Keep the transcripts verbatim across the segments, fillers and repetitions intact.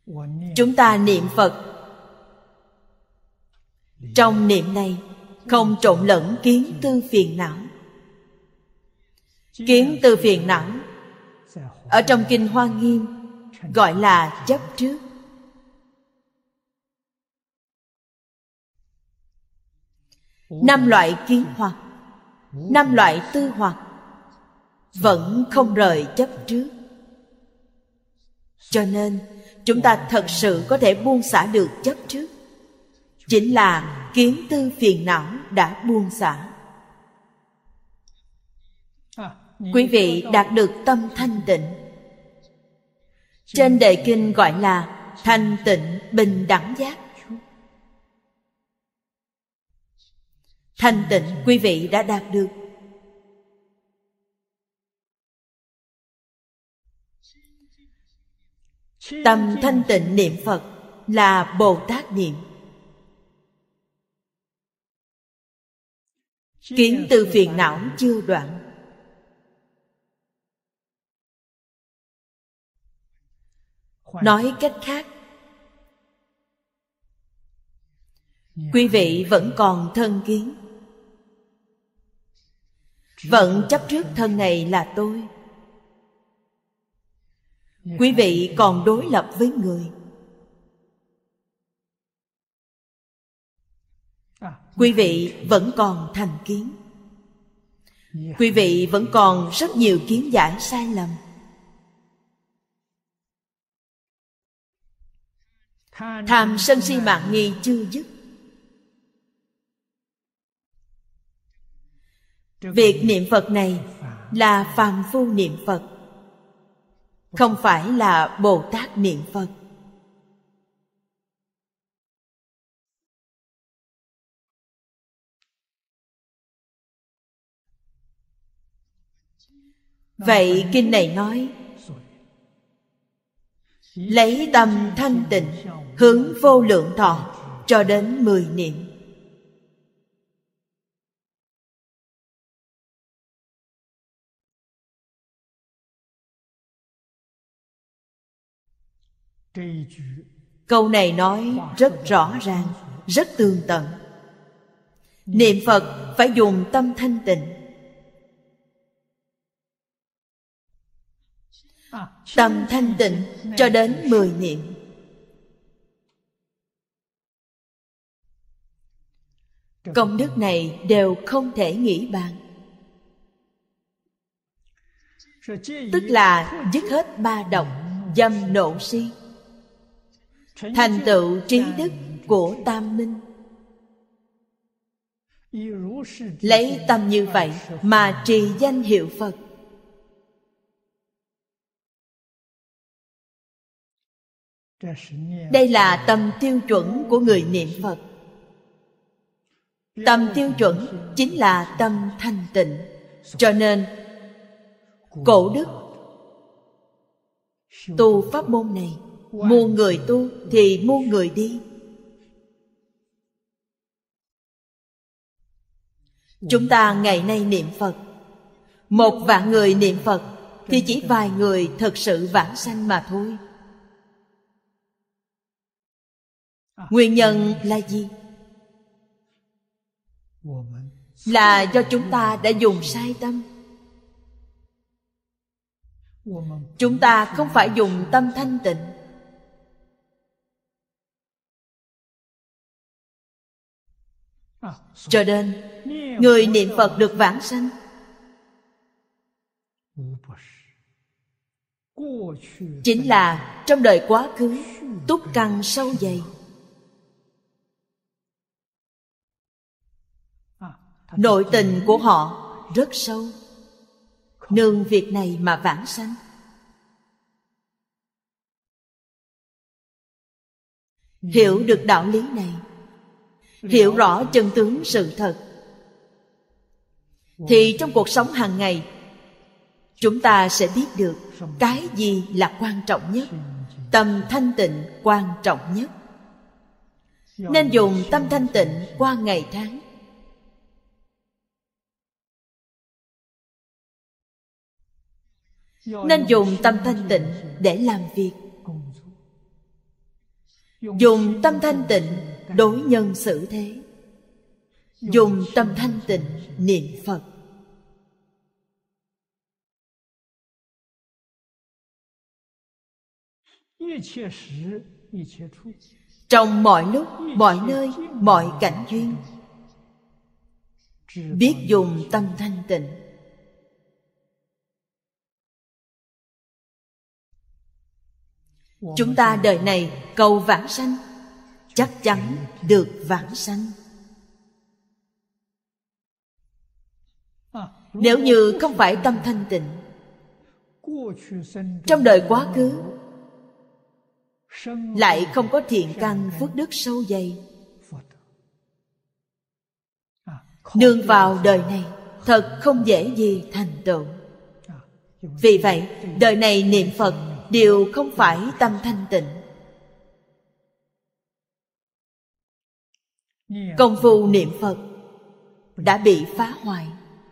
Chúng ta niệm Phật, trong niệm này không trộn lẫn kiến tư phiền não. Kiến tư phiền não ở trong Kinh Hoa Nghiêm gọi là chấp trước. Năm loại kiến hoặc, năm loại tư hoặc vẫn không rời chấp trước. Cho nên chúng ta thật sự có thể buông xả được chấp trước, chính là kiến tư phiền não đã buông xả. Quý vị đạt được tâm thanh tịnh. Trên đề kinh gọi là thanh tịnh bình đẳng giác. Thanh tịnh quý vị đã đạt được. Tâm thanh tịnh niệm Phật là Bồ Tát niệm. Kiến tư phiền não chưa đoạn. Nói cách khác, quý vị vẫn còn thân kiến, vẫn chấp trước thân này là tôi. Quý vị còn đối lập với người. Quý vị vẫn còn thành kiến. Quý vị vẫn còn rất nhiều kiến giải sai lầm. Tham sân si mạng nghi chưa dứt. Việc niệm Phật này là phàm phu niệm Phật, không phải là Bồ Tát niệm Phật. Vậy kinh này nói, lấy tâm thanh tịnh hướng vô lượng thọ cho đến mười niệm. Câu này nói rất rõ ràng, rất tường tận. Niệm Phật phải dùng tâm thanh tịnh. Tâm thanh tịnh cho đến mười niệm. Công đức này đều không thể nghĩ bàn. Tức là dứt hết ba độc, dâm nộ si, thành tựu trí đức của tam minh. Lấy tâm như vậy mà trì danh hiệu Phật. Đây là tâm tiêu chuẩn của người niệm Phật. Tâm tiêu chuẩn chính là tâm thanh tịnh. Cho nên cổ đức tu pháp môn này, muôn người tu thì muôn người đi. Chúng ta ngày nay niệm Phật, một vạn người niệm Phật thì chỉ vài người thật sự vãng sanh mà thôi. Nguyên nhân là gì? Là do chúng ta đã dùng sai tâm. Chúng ta không phải dùng tâm thanh tịnh. Cho nên người niệm Phật được vãng sanh chính là trong đời quá khứ túc căn sâu dày. Nội tình của họ rất sâu, nương việc này mà vãng sanh. Hiểu được đạo lý này, hiểu rõ chân tướng sự thật, thì trong cuộc sống hàng ngày chúng ta sẽ biết được cái gì là quan trọng nhất. Tâm thanh tịnh quan trọng nhất. Nên dùng tâm thanh tịnh qua ngày tháng. Nên dùng tâm thanh tịnh để làm việc. Dùng tâm thanh tịnh đối nhân xử thế, dùng tâm thanh tịnh niệm Phật. Trong mọi lúc, mọi nơi, mọi cảnh duyên, biết dùng tâm thanh tịnh. Chúng ta đời này cầu vãng sanh, chắc chắn được vãng sanh. Nếu như không phải tâm thanh tịnh, trong đời quá khứ lại không có thiện căn phước đức sâu dày, nương vào đời này thật không dễ gì thành tựu. Vì vậy đời này niệm Phật đều không phải tâm thanh tịnh. Công phu niệm Phật đã bị phá hoại,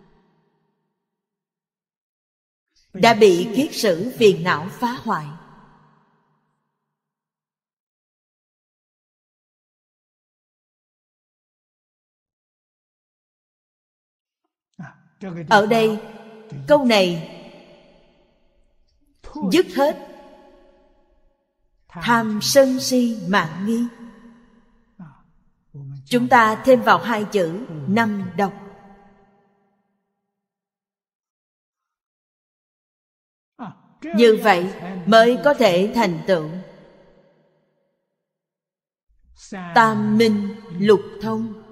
đã bị kiết sử phiền não phá hoại. Ở đây câu này dứt hết tham sân si mạn nghi. Chúng ta thêm vào hai chữ năm độc. Như vậy mới có thể thành tựu tam minh lục thông.